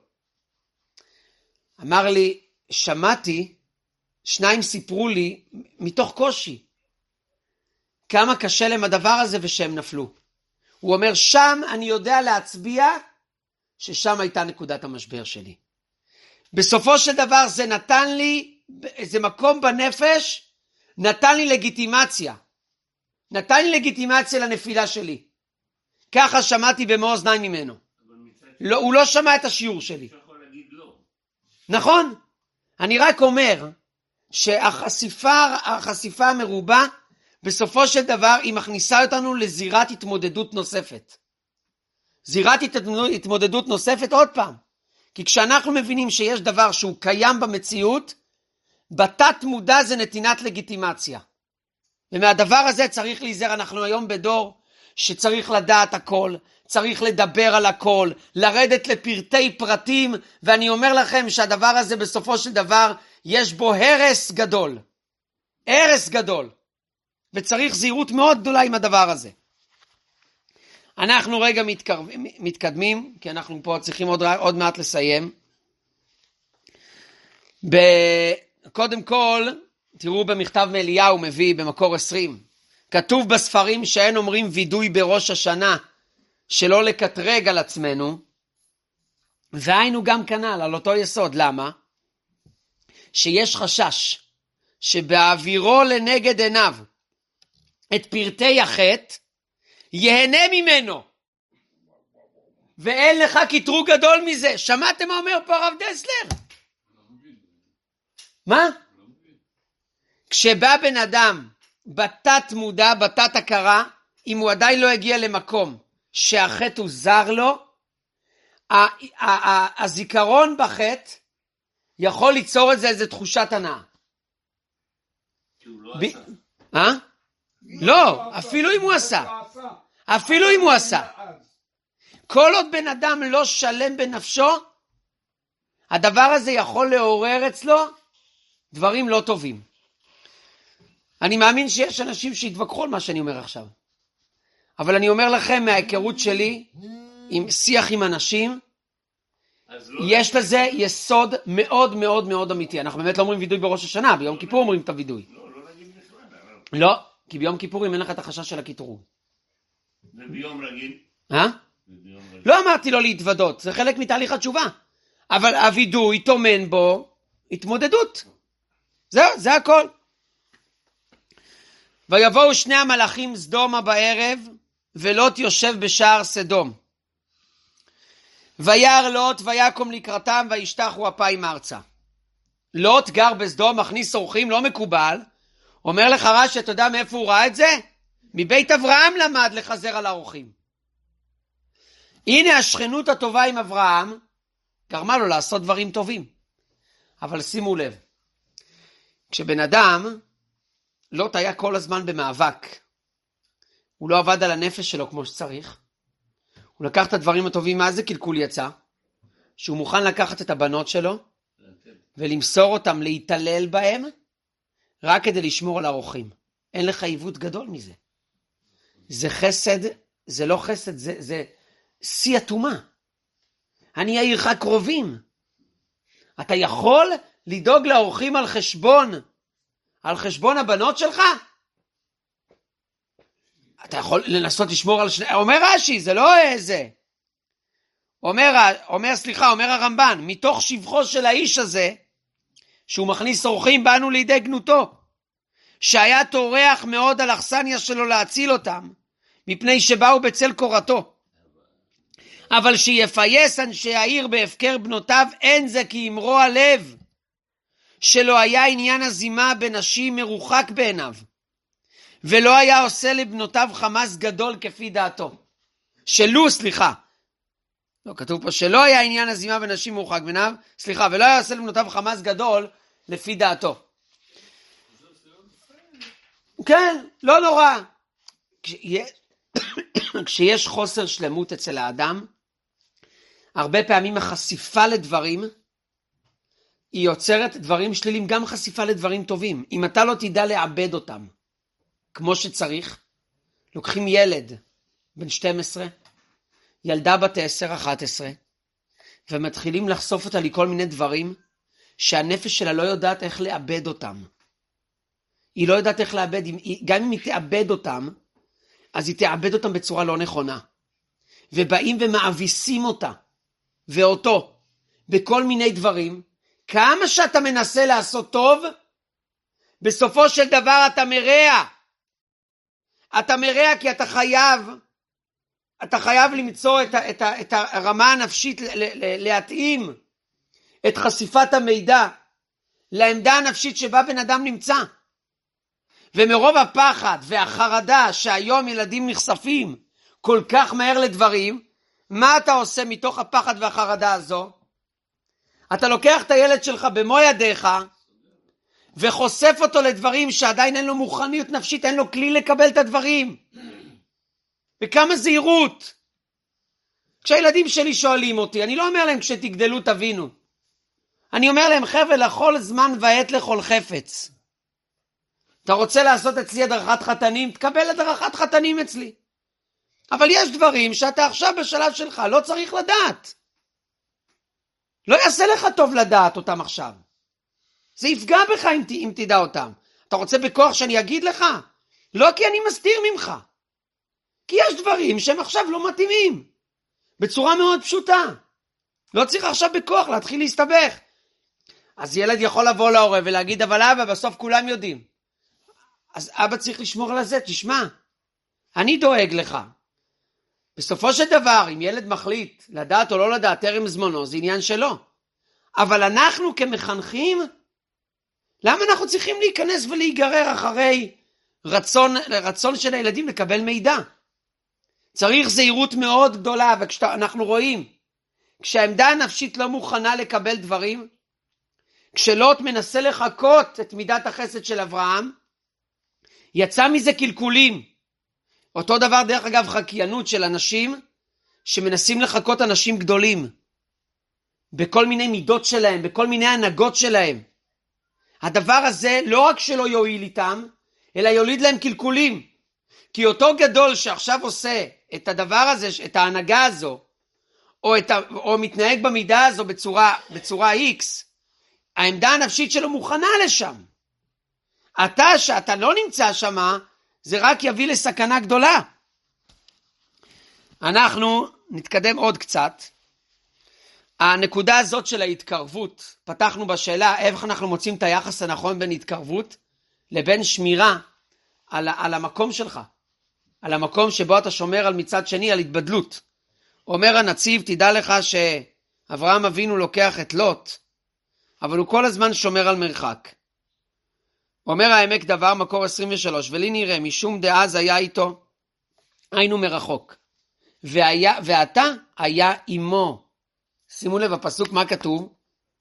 אמר לי, שמעתי, שניים סיפרו לי מתוך קושי, כמה קשה להם הדבר הזה ושהם נפלו. הוא אומר, שם אני יודע להצביע ששם הייתה נקודת המשבר שלי. בסופו של דבר זה נתן לי, איזה מקום בנפש, נתן לי לגיטימציה. נתן לי לגיטימציה לנפילה שלי. ככה שמעתי במו אוזניים ממנו. לא, הוא לא שמע את השיעור שלי. נכון? אני רק אומר שהחשיפה, החשיפה המרובה, בסופו של דבר היא מכניסה אותנו לזירת התמודדות נוספת. זירת התמודדות נוספת עוד פעם. כי כשאנחנו מבינים שיש דבר שהוא קיים במציאות, בתת מודע זה נתינת לגיטימציה. ומהדבר הזה צריך להיזהר. אנחנו היום בדור שצריך לדעת הכל, צריך לדבר על הכל, לרדת לפרטי פרטים, ואני אומר לכם שהדבר הזה בסופו של דבר יש בו הרס גדול. הרס גדול. וצריך זהירות מאוד גדולה עם הדבר הזה. אנחנו רגע מתקרבים, מתקדמים, כי אנחנו פה צריכים עוד, עוד מעט לסיים. ב... קודם כל, תראו במכתב מאליהו מביא במקור עשרים, כתוב בספרים שאין אומרים וידוי בראש השנה, שלא לקטרג על עצמנו, והיינו גם כנל על אותו יסוד. למה? שיש חשש שבאווירו לנגד עיניו את פרטי החטא, יהנה ממנו, ואין לך קטרוג גדול מזה. שמעתם מה אומר פה הרב דסלר? מה? כשבא בן אדם בתת מודע, בתת הכרה, אם הוא עדיין לא הגיע למקום שהחטא הוא זר לו, הזיכרון בחטא יכול ליצור את זה איזו תחושת הנאה. אה? לא, אפילו אם הוא עשה. אפילו אם הוא עשה. כל עוד בן אדם לא שלם בנפשו, הדבר הזה יכול לעורר אצלו דברים לא טובים. אני מאמין שיש אנשים שיתווכחו על מה שאני אומר עכשיו. אבל אני אומר לכם מההיכרות שלי, עם שיח עם אנשים, יש לזה יסוד מאוד מאוד מאוד אמיתי. אנחנו באמת לא אומרים וידוי בראש השנה, ביום כיפור אומרים את הוידוי. לא, לא נגיד בכלל. לא, כי ביום כיפורים אין לך את החשש של הקיטור. וביום רגיל? אה? לא אמרתי לו להתוודות, זה חלק מתהליך התשובה. אבל הוידוי תומן בו התמודדות. זהו, זה הכל. ויבואו שני המלאכים סדומה בערב, ולוט יושב בשער סדום. וירא לוט ויקום לקראתם וישתחו אפיים ארצה. לוט גר בסדום, מכניס אורחים, לא מקובל. אומר לך רש"י, אתה יודע מאיפה הוא ראה את זה? מבית אברהם למד לחזר על האורחים. הנה השכנות הטובה עם אברהם גרמה לו לעשות דברים טובים. אבל שימו לב, כשבן אדם, לוט היה כל הזמן במאבק. הוא לא עבד על הנפש שלו כמו שצריך. הוא לקח את הדברים הטובים. מה זה קלקול יצא? שהוא מוכן לקחת את הבנות שלו ולמסור אותם להתעלל בהם רק כדי לשמור על האורחים. אין לך עיוות גדול מזה. זה חסד, זה לא חסד, זה, זה שיא התומה. אני אעירך קרובים. אתה יכול לדאוג לאורחים על חשבון, על חשבון הבנות שלך? אתה יכול לנסות לשמור על שני... אומר רש"י, זה לא איזה. אומר, אומר, סליחה, אומר הרמב"ן, מתוך שבחו של האיש הזה, שהוא מכניס אורחים, באנו לידי גנותו, שהיה טורח מאוד על אכסניה שלו להציל אותם, מפני שבאו בצל קורתו. אבל שיפייס אנשי העיר בהפקר בנותיו, אין זה כי אמרו הלב, שלא היה עניין הזימה בנשים מרוחק בעיניו, ולא היה עושה לבנותיו חמאס גדול כפי דעתו. שלו, סליחה, לא כתוב פה שלא היה עניין הזימה בנשים מרוחק בעיניו, סליחה, ולא היה עושה לבנותיו חמאס גדול לפי דעתו. כן, לא נורא. כשיש חוסר שלמות אצל האדם, הרבה פעמים החשיפה לדברים, היא יוצרת דברים שליליים, גם חשיפה לדברים טובים. אם אתה לא תדע לעבד אותם, כמו שצריך, לוקחים ילד בן שתים עשרה, ילדה בת עשר אחת עשרה, ומתחילים לחשוף אותה לכל מיני דברים, שהנפש שלה לא יודעת איך לעבד אותם. היא לא יודעת איך לעבד, גם אם היא תעבד אותם, אז היא תעבד אותם בצורה לא נכונה. ובאים ומאביסים אותה, ואותו, בכל מיני דברים, כמה שאתה מנסה לעשות טוב, בסופו של דבר אתה מרע. אתה מרע כי אתה חייב, אתה חייב למצוא את, ה, את, ה, את הרמה הנפשית, ל, ל, להתאים את חשיפת המידע לעמדה הנפשית שבה בן אדם נמצא. ומרוב הפחד והחרדה שהיום ילדים נחשפים כל כך מהר לדברים, מה אתה עושה מתוך הפחד והחרדה הזו? אתה לוקח את הילד שלך במו ידיך, וחושף אותו לדברים שעדיין אין לו מוכניות נפשית, אין לו כלי לקבל את הדברים. וכמה זהירות. כשהילדים שלי שואלים אותי, אני לא אומר להם כשתגדלו תבינו. אני אומר להם, חבר'ה, לכל זמן ועת לכל חפץ. אתה רוצה לעשות אצלי הדרכת חתנים? תקבל הדרכת חתנים אצלי. אבל יש דברים שאתה עכשיו בשלב שלך לא צריך לדעת. לא יעשה לך טוב לדעת אותם עכשיו. זה יפגע בך אם, אם תדע אותם. אתה רוצה בכוח שאני אגיד לך? לא כי אני מסתיר ממך. כי יש דברים שהם עכשיו לא מתאימים. בצורה מאוד פשוטה. לא צריך עכשיו בכוח להתחיל להסתבך. אז ילד יכול לבוא להורה ולהגיד, אבל אבא, בסוף כולם יודעים. אז אבא צריך לשמור על זה, תשמע. אני דואג לך. בסופו של דבר, אם ילד מחליט לדעת או לא לדעת טרם זמנו, זה עניין שלו. אבל אנחנו כמחנכים, למה אנחנו צריכים להיכנס ולהיגרר אחרי רצון, רצון של הילדים לקבל מידע? צריך זהירות מאוד גדולה, וכשאנחנו רואים כשהעמדה הנפשית לא מוכנה לקבל דברים, כשלוט מנסה לחקות את מידת החסד של אברהם, יצא מזה קלקולים. אותו דבר דרך אגב חקיינות של אנשים שמנסים לחקות אנשים גדולים, בכל מיני מידות שלהם, בכל מיני הנהגות שלהם. הדבר הזה לא רק שלא יועיל איתם, אלא יוליד להם קלקולים. כי אותו גדול שעכשיו עושה את הדבר הזה, את ההנהגה הזו, או, את ה, או מתנהג במידה הזו בצורה, בצורה X, העמדה הנפשית שלו מוכנה לשם. אתה, שאתה לא נמצא שמה, זה רק יביא לסכנה גדולה. אנחנו נתקדם עוד קצת. הנקודה הזאת של ההתקרבות, פתחנו בשאלה איך אנחנו מוצאים את היחס הנכון בין התקרבות לבין שמירה על, על המקום שלך, על המקום שבו אתה שומר על מצד שני, על התבדלות. אומר הנציב, תדע לך שאברהם אבינו לוקח את לוט, אבל הוא כל הזמן שומר על מרחק. אומר העמק דבר, מקור עשרים ושלוש, ולי נראה, משום דאז היה איתו, היינו מרחוק, והיה, ואתה היה עמו. שימו לב, הפסוק מה כתוב?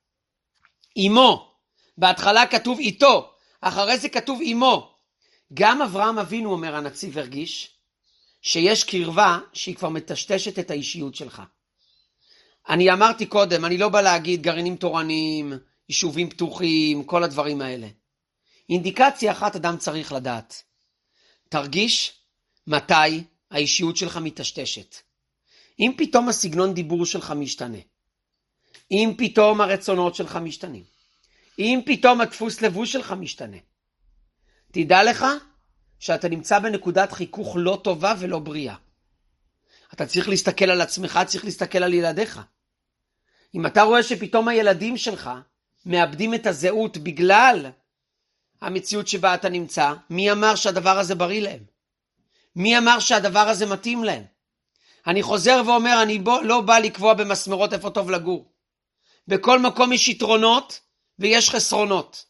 עמו. בהתחלה כתוב איתו, אחרי זה כתוב עמו. גם אברהם אבינו, אומר הנציב, הרגיש, שיש קרבה שהיא כבר מטשטשת את האישיות שלך. אני אמרתי קודם, אני לא בא להגיד גרעינים תורניים, יישובים פתוחים, כל הדברים האלה. אינדיקציה אחת אדם צריך לדעת. תרגיש מתי האישיות שלך מטשטשת. אם פתאום הסגנון דיבור שלך משתנה, אם פתאום הרצונות שלך משתנים, אם פתאום הדפוס לבוש שלך משתנה, תדע לך שאתה נמצא בנקודת חיכוך לא טובה ולא בריאה. אתה צריך להסתכל על עצמך, צריך להסתכל על ילדיך. אם אתה רואה שפתאום הילדים שלך מאבדים את הזהות בגלל המציאות שבה אתה נמצא, מי אמר שהדבר הזה בריא להם? מי אמר שהדבר הזה מתאים להם? אני חוזר ואומר, אני בוא, לא בא לקבוע במסמרות איפה טוב לגור. בכל מקום יש יתרונות ויש חסרונות.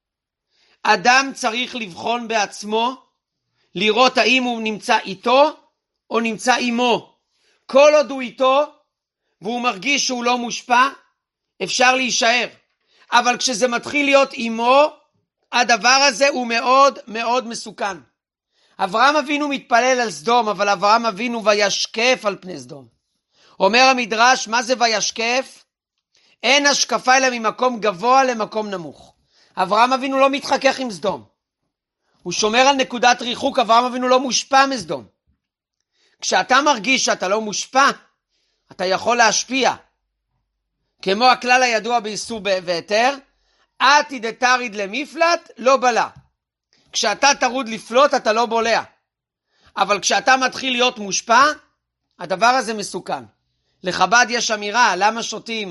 אדם צריך לבחון בעצמו, לראות האם הוא נמצא איתו או נמצא עמו. כל עוד הוא איתו והוא מרגיש שהוא לא מושפע, אפשר להישאר. אבל כשזה מתחיל להיות עמו, הדבר הזה הוא מאוד מאוד מסוכן. אברהם אבינו מתפלל על סדום, אבל אברהם אבינו וישקף על פני סדום. אומר המדרש, מה זה וישקף? אין השקפה אלא ממקום גבוה למקום נמוך. אברהם אבינו לא מתחכך עם סדום. הוא שומר על נקודת ריחוק, אברהם אבינו לא מושפע מסדום. כשאתה מרגיש שאתה לא מושפע, אתה יכול להשפיע. כמו הכלל הידוע באיסור והיתר, עתיד דתריד למפלט לא בלע. כשאתה תרוד לפלוט אתה לא בולע. אבל כשאתה מתחיל להיות מושפע, הדבר הזה מסוכן. לחב"ד יש אמירה, למה שותים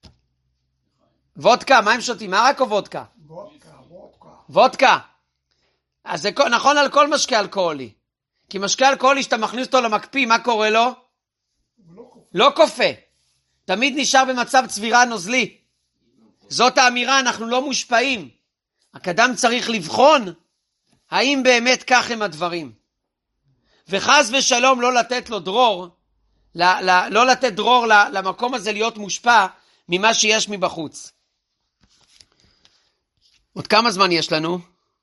וודקה? מה הם שותים? מרק או וודקה? וודקה, וודקה. וודקה. אז זה נכון על כל משקה אלכוהולי. כי משקה אלכוהולי שאתה מכניס אותו למקפיא, מה קורה לו? לא קופא. לא קופא. תמיד נשאר במצב צבירה נוזלי. זאת האמירה, אנחנו לא מושפעים. הקדם צריך לבחון האם באמת כך הם הדברים. וחס ושלום לא לתת לו דרור, לא, לא, לא לתת דרור למקום הזה להיות מושפע ממה שיש מבחוץ. עוד כמה זמן יש לנו?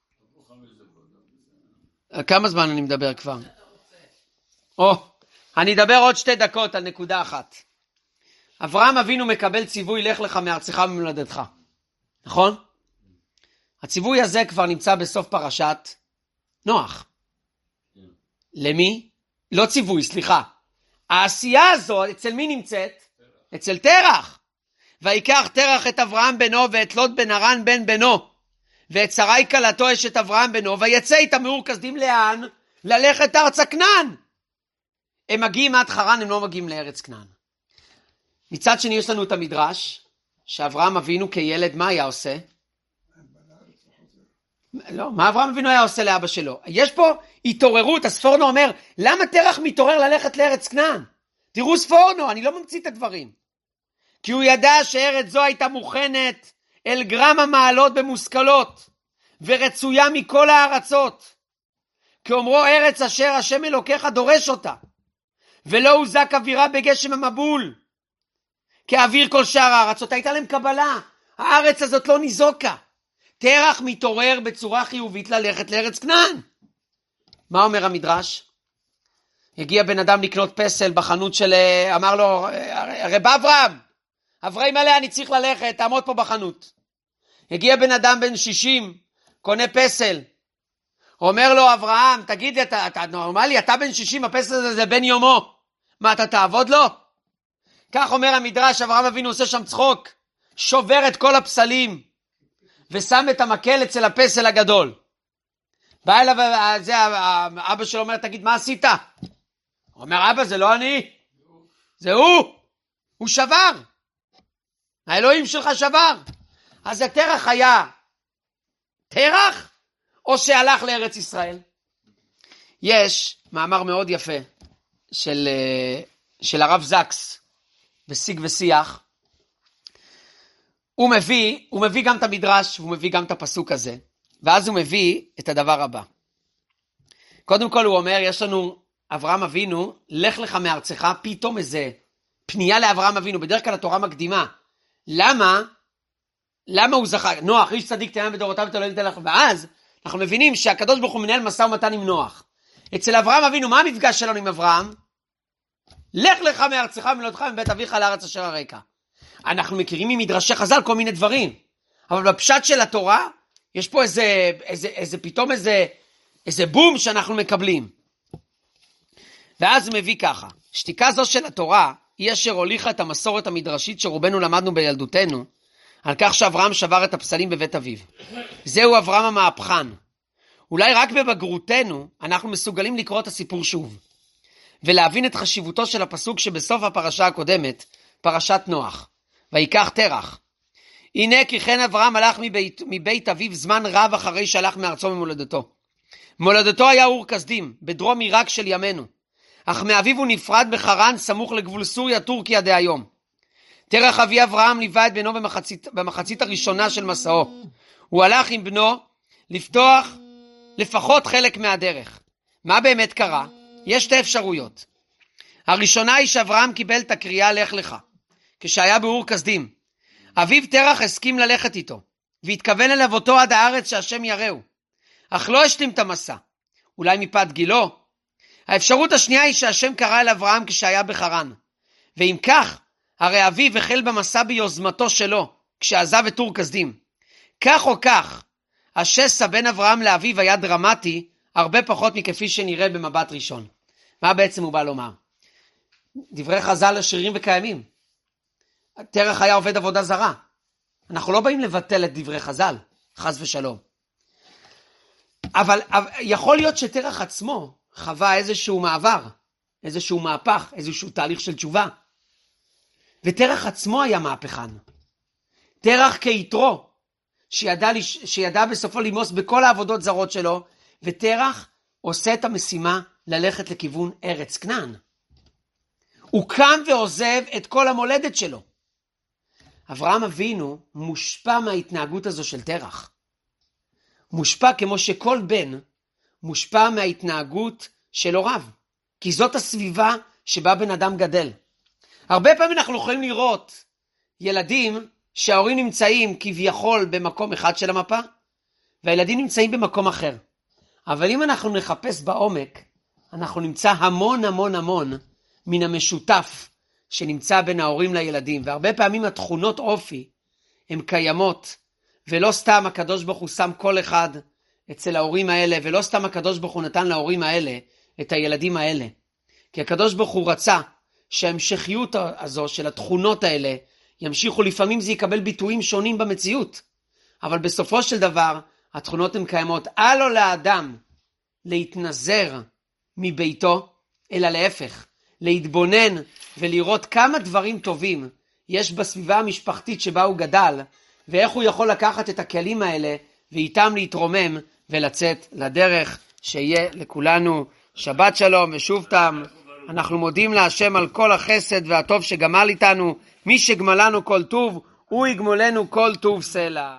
כמה זמן אני מדבר כבר? או, אני אדבר עוד שתי דקות על נקודה אחת. אברהם אבינו מקבל ציווי, לך לך מארצך וממולדתך. נכון? הציווי הזה כבר נמצא בסוף פרשת נוח. למי? לא ציווי, סליחה. העשייה הזו אצל מי נמצאת? אצל תרח. ויקח תרח את אברהם בנו ואת לוט בן הרן בן בנו ואת שרי כלתו אשת אברהם בנו ויצא איתם מאור כשדים לאן? ללכת ארץ כנען. הם מגיעים עד חרן, הם לא מגיעים לארץ כנען. מצד שני יש לנו את המדרש שאברהם אבינו כילד מה היה עושה? לא, מה אברהם אבינו היה עושה לאבא שלו? יש פה התעוררות, הספורנו אומר, למה תרח מתעורר ללכת לארץ כנען? תראו ספורנו, אני לא ממציא את הדברים. כי הוא ידע שארץ זו הייתה מוכנת אל גרם המעלות במושכלות, ורצויה מכל הארצות. כי אומרו ארץ אשר השם אלוקיך דורש אותה, ולא הוזק אווירה בגשם המבול. כאוויר כל שאר הארצות. הייתה להם קבלה. הארץ הזאת לא ניזוקה. תרח מתעורר בצורה חיובית ללכת לארץ כנען. מה אומר המדרש? הגיע בן אדם לקנות פסל בחנות של, אמר לו, רב אברהם, אברהם עליה, אני צריך ללכת, תעמוד פה בחנות. הגיע בן אדם בן שישים, קונה פסל. אומר לו אברהם, תגיד לי, אתה, אתה נורמלי, אתה בן שישים, הפסל הזה זה בן יומו. מה, אתה תעבוד לו? כך אומר המדרש, אברהם אבינו עושה שם צחוק, שובר את כל הפסלים, ושם את המקל אצל הפסל הגדול. בא אליו, זה, אבא שלו אומר, תגיד, מה עשית? הוא אומר, אבא, זה לא אני, זה הוא, הוא שבר. האלוהים שלך שבר. אז התרח היה תרח, או שהלך לארץ ישראל? יש מאמר מאוד יפה של, של הרב זקס, בשיג ושיח. הוא מביא, הוא מביא גם את המדרש, והוא מביא גם את הפסוק הזה. ואז הוא מביא את הדבר הבא. קודם כל הוא אומר, יש לנו אברהם אבינו, לך לך מארצך, פתאום איזה פנייה לאברהם אבינו, בדרך כלל התורה מקדימה. למה? למה הוא זכה? נוח, איש צדיק תאמן בדורותיו ותולד ניתן לך. ואז אנחנו מבינים שהקדוש ברוך הוא מנהל משא ומתן עם נוח. אצל אברהם אבינו, מה המפגש שלנו עם אברהם? לך לך מארצך וממולדתך מבית אביך לארץ אשר אראך. אנחנו מכירים ממדרשי חז"ל כל מיני דברים, אבל בפשט של התורה, יש פה איזה, איזה, איזה פתאום איזה, איזה בום שאנחנו מקבלים. ואז מביא ככה, שתיקה זו של התורה, היא אשר הוליכה את המסורת המדרשית שרובנו למדנו בילדותנו, על כך שאברהם שבר את הפסלים בבית אביו. זהו אברהם המהפכן. אולי רק בבגרותנו אנחנו מסוגלים לקרוא את הסיפור שוב, ולהבין את חשיבותו של הפסוק שבסוף הפרשה הקודמת, פרשת נוח. ויקח תרח. הנה כי כן אברהם הלך מבית, מבית אביו זמן רב אחרי שהלך מארצו ממולדתו. מולדתו היה אור כסדים, בדרום עיראק של ימינו. אך מאביו הוא נפרד בחרן סמוך לגבול סוריה, טורקיה דהיום. תרח אבי אברהם ליווה את בנו במחצית, במחצית הראשונה של מסעו. הוא הלך עם בנו לפתוח לפחות חלק מהדרך. מה באמת קרה? יש שתי אפשרויות. הראשונה היא שאברהם קיבל את הקריאה לך לך, כשהיה באור כסדים. אביו תרח הסכים ללכת איתו, והתכוון אליו אותו עד הארץ שהשם יראו. אך לא השלים את המסע, אולי מפאת גילו. האפשרות השנייה היא שהשם קרא אל אברהם כשהיה בחרן. ואם כך, הרי אביו החל במסע ביוזמתו שלו, כשעזב את אור כסדים. כך או כך, השסע בין אברהם לאביו היה דרמטי, הרבה פחות מכפי שנראה במבט ראשון. מה בעצם הוא בא לומר? דברי חז"ל עשירים וקיימים. תרח היה עובד עבודה זרה. אנחנו לא באים לבטל את דברי חז"ל, חס ושלום. אבל יכול להיות שתרח עצמו חווה איזשהו מעבר, איזשהו מהפך, איזשהו תהליך של תשובה. ותרח עצמו היה מהפכן. תרח כיתרו, שידע, שידע בסופו למוס בכל העבודות זרות שלו, ותרח עושה את המשימה ללכת לכיוון ארץ כנען. הוא קם ועוזב את כל המולדת שלו. אברהם אבינו מושפע מההתנהגות הזו של תרח. מושפע כמו שכל בן מושפע מההתנהגות של הוריו. כי זאת הסביבה שבה בן אדם גדל. הרבה פעמים אנחנו יכולים לראות ילדים שההורים נמצאים כביכול במקום אחד של המפה, והילדים נמצאים במקום אחר. אבל אם אנחנו נחפש בעומק, אנחנו נמצא המון המון המון מן המשותף שנמצא בין ההורים לילדים. והרבה פעמים התכונות אופי הן קיימות, ולא סתם הקדוש ברוך הוא שם כל אחד אצל ההורים האלה, ולא סתם הקדוש ברוך הוא נתן להורים האלה את הילדים האלה. כי הקדוש ברוך הוא רצה שההמשכיות הזו של התכונות האלה ימשיכו, לפעמים זה יקבל ביטויים שונים במציאות, אבל בסופו של דבר התכונות הן קיימות. אל לו לאדם להתנזר מביתו, אלא להפך, להתבונן ולראות כמה דברים טובים יש בסביבה המשפחתית שבה הוא גדל, ואיך הוא יכול לקחת את הכלים האלה ואיתם להתרומם ולצאת לדרך. שיהיה לכולנו שבת שלום ושוב תם. אנחנו מודים להשם על כל החסד והטוב שגמל איתנו. מי שגמלנו כל טוב, הוא יגמולנו כל טוב סלע.